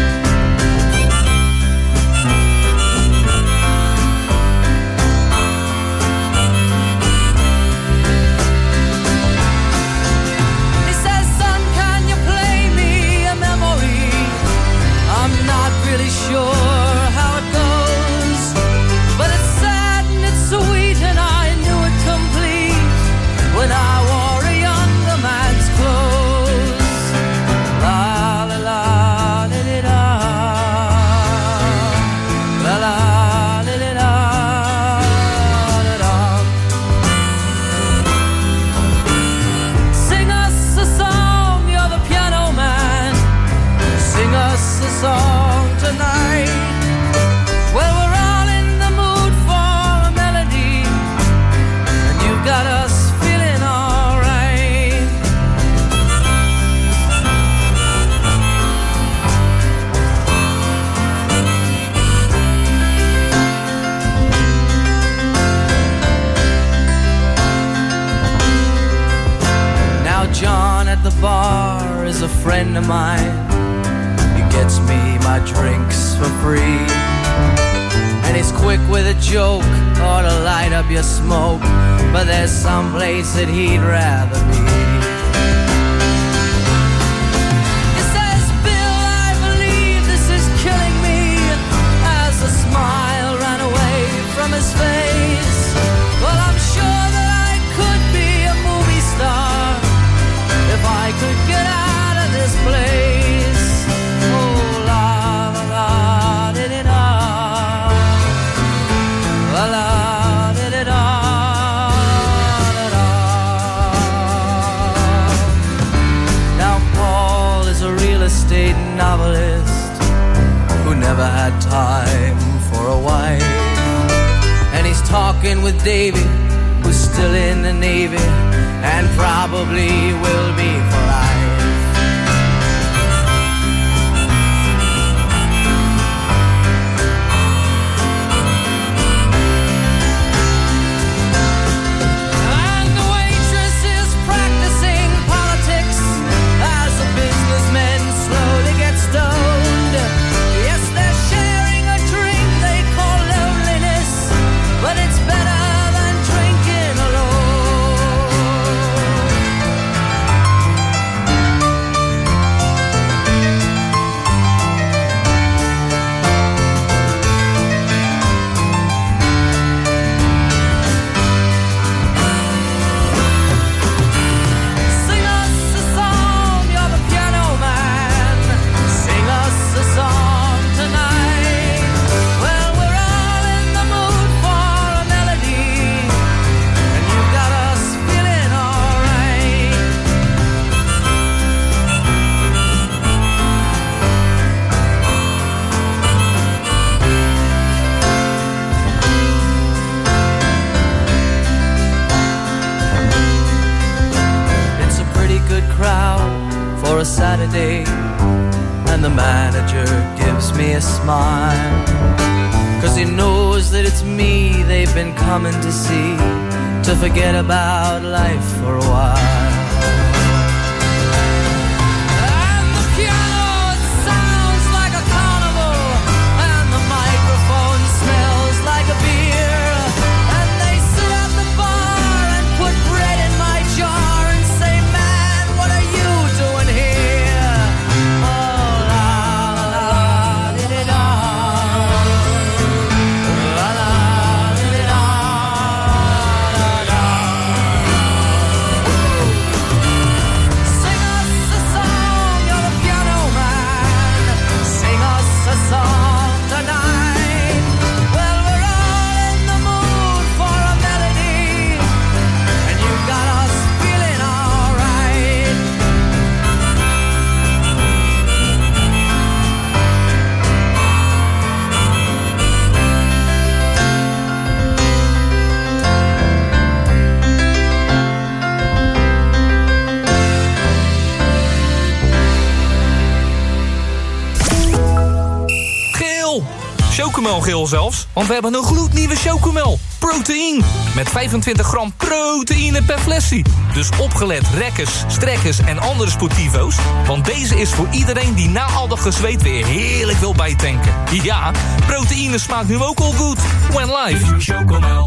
He says, son, can you play me a memory? I'm not really sure how it goes, but it's sad and it's sweet and I knew it complete when I wore a younger man's clothes. La la la li li da, la la li li da, da da. Sing us a song, you're the piano man. Sing us a song tonight. Well, we're all in the mood for a melody, and you've got us feeling alright. Now John at the bar is a friend of mine. He gets me my drinks for free, and he's quick with a joke or to light up your smoke, but there's some place that he'd rather be. He says, Bill, I believe this is killing me, as a smile ran away from his face. Well, I'm sure that I could be a movie star if I could get out of this place. Oh, la la la di di da, la la di di da, da da. Now Paul is a real estate novelist who never had time for a wife, and he's talking with Davy, who's still in the Navy and probably will be for life. And the waitress is practicing politics as the businessmen slowly get stoned. Yes, they're sharing a drink they call loneliness, but it's better than drinking alone. Saturday, and the manager gives me a smile, 'cause he knows that it's me they've been coming to see, to forget about life for a while. And the piano, it sounds like a carnival, and the microphone smells like a beer, and they sit at the bar and put bread in my jar and say, man, what are you doing here? Oh, la, la, la, di-di-da. La, la, di-di-da. Sing us a song, you're the piano man. Sing us a song tonight. Well, we're all in the mood for a melody, and you've got us feeling alright. Geel! Chocomelgeel zelfs, want we hebben een gloednieuwe Chocomel. Proteïne. Met 25 gram proteïne per flesje. Dus opgelet rekkers, strekkers en andere sportivo's. Want deze is voor iedereen die na al dat gezweet weer heerlijk wil bijtanken. Ja, proteïne smaakt nu ook al goed. When live. Chocomel.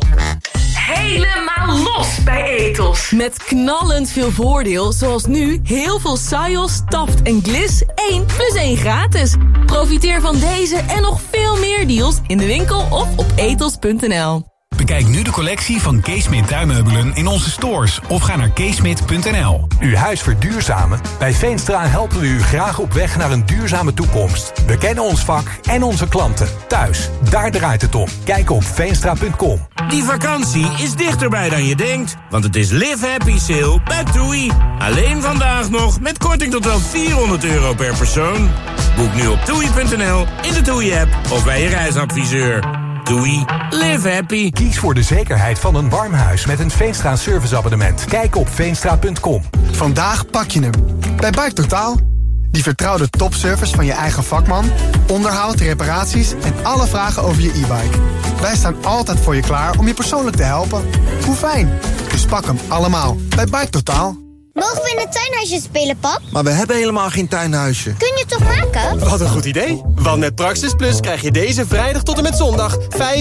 Helemaal los bij Ethos. Met knallend veel voordeel, zoals nu heel veel Sajos, Taft en Gliss 1 + 1 gratis. Profiteer van deze en nog veel meer deals in de winkel of op ethos.nl. Bekijk nu de collectie van Keesmit tuinmeubelen in onze stores of ga naar keesmit.nl. Uw huis verduurzamen? Bij Veenstra helpen we u graag op weg naar een duurzame toekomst. We kennen ons vak en onze klanten. Thuis, daar draait het om. Kijk op veenstra.com. Die vakantie is dichterbij dan je denkt, want het is Live Happy Sale bij TUI. Alleen vandaag nog met korting tot wel €400 per persoon. Boek nu op TUI.nl, in de TUI-app of bij je reisadviseur. TUI, live happy. Kies voor de zekerheid van een warm huis met een Veenstra serviceabonnement. Kijk op veenstra.com. Vandaag pak je hem. Bij Bike Totaal. Die vertrouwde topservice van je eigen vakman, onderhoud, reparaties en alle vragen over je e-bike. Wij staan altijd voor je klaar om je persoonlijk te helpen. Hoe fijn. Dus pak hem allemaal bij Bike Totaal. Mogen we in het tuinhuisje spelen, pap? Maar we hebben helemaal geen tuinhuisje. Kun je het toch maken? Wat een goed idee. Want met Praxis Plus krijg je deze vrijdag tot en met zondag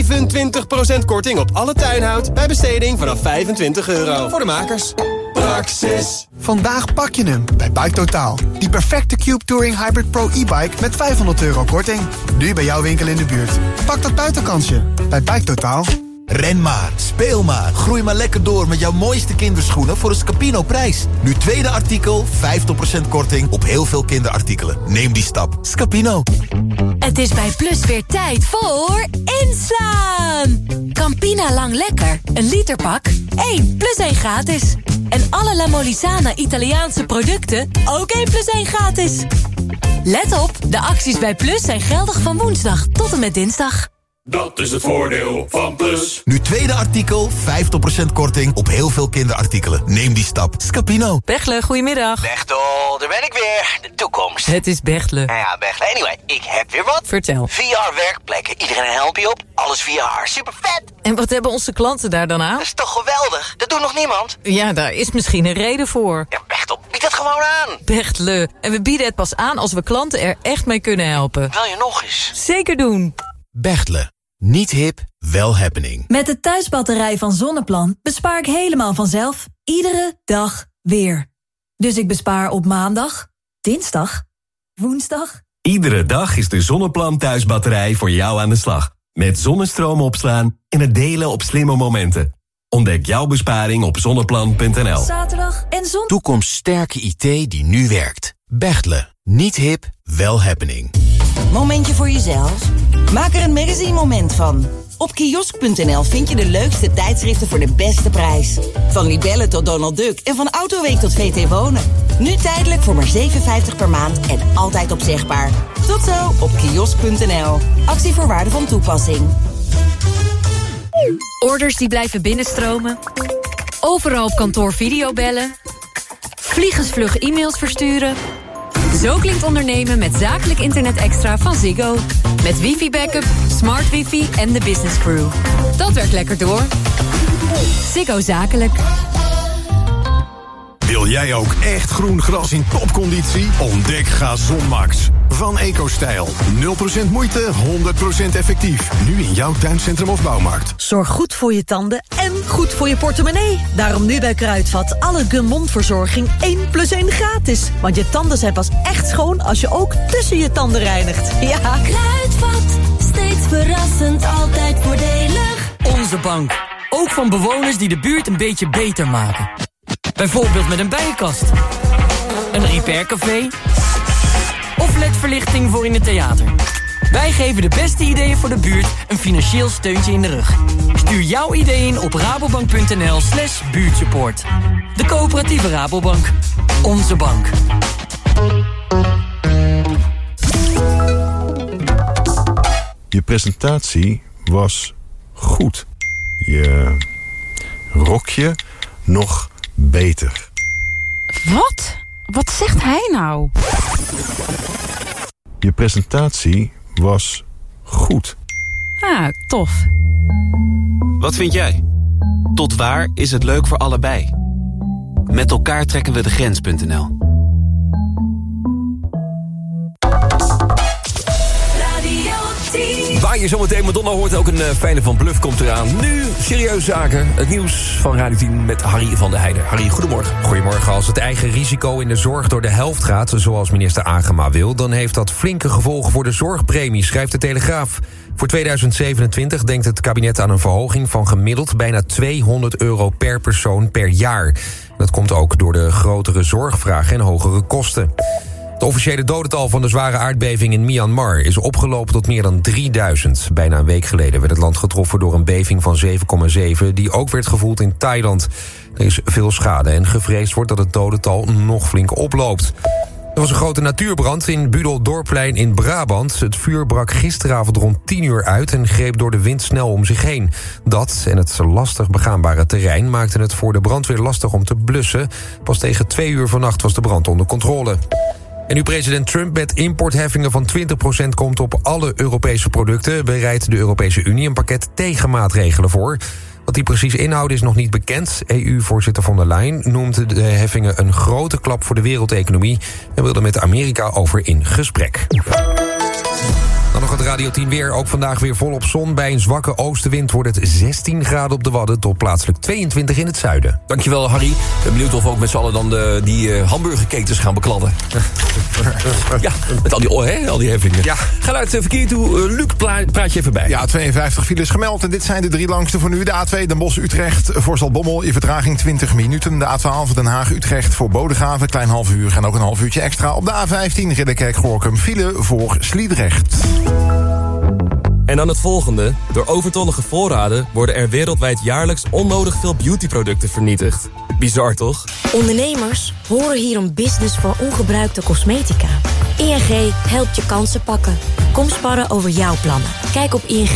25% korting op alle tuinhout bij besteding vanaf €25. Voor de makers. Praxis. Vandaag pak je hem bij Bike Totaal. Die perfecte Cube Touring Hybrid Pro e-bike met €500 korting. Nu bij jouw winkel in de buurt. Pak dat buitenkansje bij Bike Totaal. Ren maar, speel maar, groei maar lekker door met jouw mooiste kinderschoenen voor een Scapino-prijs. Nu tweede artikel, 50% korting op heel veel kinderartikelen. Neem die stap. Scapino. Het is bij Plus weer tijd voor inslaan. Campina Lang Lekker, een literpak, 1 + 1 gratis. En alle La Molisana Italiaanse producten, ook 1 + 1 gratis. Let op, de acties bij Plus zijn geldig van woensdag tot en met dinsdag. Dat is het voordeel van Plus. Nu tweede artikel, 50% korting op heel veel kinderartikelen. Neem die stap. Scapino. Bechtle, goedemiddag. Bechtel, daar ben ik weer. De toekomst. Het is Bechtle. Ja, Bechtle. Anyway, ik heb weer wat. Vertel. VR-werkplekken. Iedereen een helmpje op. Alles VR. Super vet. En wat hebben onze klanten daar dan aan? Dat is toch geweldig? Dat doet nog niemand. Ja, daar is misschien een reden voor. Ja, Bechtel, bied dat gewoon aan. Bechtle. En we bieden het pas aan als we klanten er echt mee kunnen helpen. Wil je nog eens? Zeker doen. Bechtle. Niet hip, wel happening. Met de thuisbatterij van Zonneplan bespaar ik helemaal vanzelf. Iedere dag weer. Dus ik bespaar op maandag, dinsdag, woensdag. Iedere dag is de Zonneplan thuisbatterij voor jou aan de slag. Met zonnestroom opslaan en het delen op slimme momenten. Ontdek jouw besparing op zonneplan.nl. Zaterdag en zondag. Toekomststerke IT die nu werkt. Bechtle. Niet hip, wel happening. Momentje voor jezelf? Maak er een magazine moment van. Op kiosk.nl vind je de leukste tijdschriften voor de beste prijs. Van Libelle tot Donald Duck en van Autoweek tot VT Wonen. Nu tijdelijk voor maar €7,50 per maand en altijd opzegbaar. Tot zo op kiosk.nl. Actievoorwaarden van toepassing. Orders die blijven binnenstromen. Overal op kantoor videobellen. Vliegensvlug e-mails versturen. Zo klinkt ondernemen met zakelijk internet extra van Ziggo. Met wifi-backup, smart wifi en de business crew. Dat werkt lekker door. Ziggo Zakelijk. Wil jij ook echt groen gras in topconditie? Ontdek Gazon Max. Van EcoStijl. 0% moeite, 100% effectief. Nu in jouw tuincentrum of bouwmarkt. Zorg goed voor je tanden en goed voor je portemonnee. Daarom nu bij Kruidvat alle Gummondverzorging 1+1 gratis. Want je tanden zijn pas echt schoon als je ook tussen je tanden reinigt. Ja. Kruidvat, steeds verrassend, altijd voordelig. Onze bank. Ook van bewoners die de buurt een beetje beter maken. Bijvoorbeeld met een bijenkast, een repaircafé of LED-verlichting voor in het theater. Wij geven de beste ideeën voor de buurt een financieel steuntje in de rug. Stuur jouw idee in op rabobank.nl/buurtsupport. De coöperatieve Rabobank. Onze bank. Je presentatie was goed. Je rokje nog beter. Wat? Wat zegt hij nou? Je presentatie was goed. Ah, tof. Wat vind jij? Tot waar is het leuk voor allebei? Met elkaar trekken we de grens.nl. Waar je zometeen Madonna hoort, ook een fijne van Bluff komt eraan. Nu serieuze zaken. Het nieuws van Radio 10 met Harry van der Heijden. Harry, goedemorgen. Goedemorgen. Als het eigen risico in de zorg door de helft gaat, zoals minister Agema wil, dan heeft dat flinke gevolgen voor de zorgpremie, schrijft de Telegraaf. Voor 2027 denkt het kabinet aan een verhoging van gemiddeld bijna €200 per persoon per jaar. Dat komt ook door de grotere zorgvraag en hogere kosten. Het officiële dodental van de zware aardbeving in Myanmar is opgelopen tot meer dan 3000. Bijna een week geleden werd het land getroffen door een beving van 7,7... die ook werd gevoeld in Thailand. Er is veel schade en gevreesd wordt dat het dodental nog flink oploopt. Er was een grote natuurbrand in Budel-Dorplein in Brabant. Het vuur brak gisteravond rond 10 uur uit en greep door de wind snel om zich heen. Dat en het lastig begaanbare terrein maakten het voor de brandweer lastig om te blussen. Pas tegen 2 uur vannacht was de brand onder controle. En nu president Trump met importheffingen van 20% komt op alle Europese producten, bereidt de Europese Unie een pakket tegenmaatregelen voor. Wat die precies inhouden is nog niet bekend. EU-voorzitter von der Leyen noemt de heffingen een grote klap voor de wereldeconomie en wil er met Amerika over in gesprek. Dan nog het Radio 10 weer. Ook vandaag weer volop zon. Bij een zwakke oostenwind wordt het 16 graden op de Wadden tot plaatselijk 22 in het zuiden. Dankjewel, Harry. Ik ben benieuwd of we ook met z'n allen dan die hamburgerketens gaan bekladden. Ja, met al die heffingen. Ja. Ga naar het verkeer toe. Luc, praat je even bij. Ja, 52 files gemeld. En dit zijn de 3 langste voor nu. De A2 Den Bosch-Utrecht voor Zaltbommel. Je vertraging 20 minuten. De A12 Den Haag-Utrecht voor Bodegraven. Klein half uur en ook een half uurtje extra. Op de A15 Ridderkerk-Gorkum file voor Sliedrecht. En dan het volgende. Door overtollige voorraden worden er wereldwijd jaarlijks onnodig veel beautyproducten vernietigd. Bizar, toch? Ondernemers horen hier een business voor ongebruikte cosmetica. ING helpt je kansen pakken. Kom sparren over jouw plannen. Kijk op ING.